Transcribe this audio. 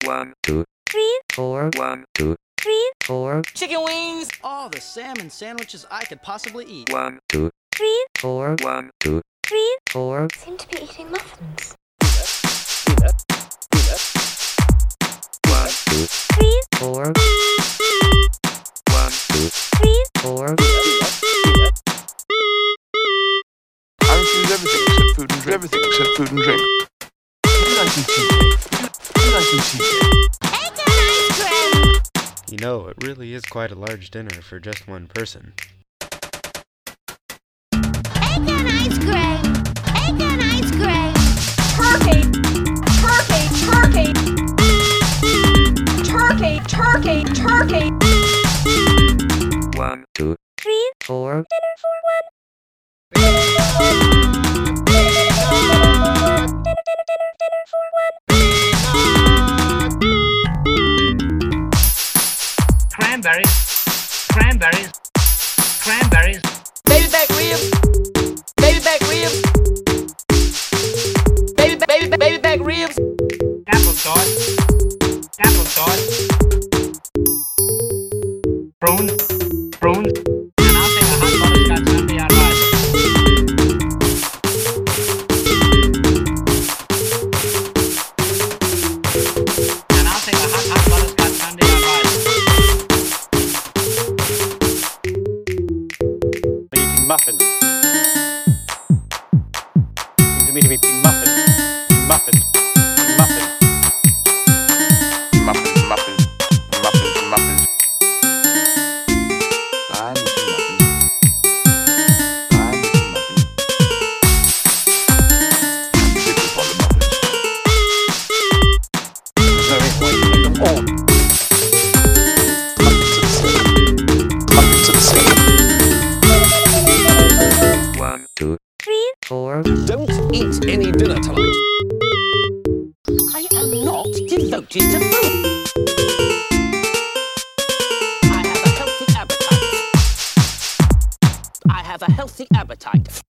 1, 2, 3, 4. 1, 2, 3, 4. Chicken wings! All the salmon sandwiches I could possibly eat. 1, 2, 3, 4. 1, 2, 3, 4. Seem to be eating muffins. 1, 2, 3, 4. 1, 2, 3, 4. I refuse everything except food and drink. Everything except food and drink. Nice and cheesy. Nice and cheesy. Egg and ice cream! You know, it really is quite a large dinner for just one person. Egg and ice cream! Egg and ice cream! Turkey! Turkey! Turkey! Turkey! Turkey! Turkey! 1, 2, 3, 4. Dinner for one. Dinner for one. Cranberries, cranberries, cranberries. Baby back ribs! Baby back ribs! Baby back ribs! Applesauce, applesauce. Prunes, prunes. And I'll take a hot butterscotch sundae on rice. And I'll take a hot butterscotch sundae on rice. Eating muffins. Seems to me to be eating muffins. Muffins. Muffins. Muffins, muffins, muffins, muffins. I'm eating muffins. I'm eating muffins. Sick upon the muffins. There's no reason why you make them all. Muffins at sea. Muffins at sea. 1, 2, 3, 4. Don't eat any dinner tonight. I am not devoted to food. I have a healthy appetite. I have a healthy appetite.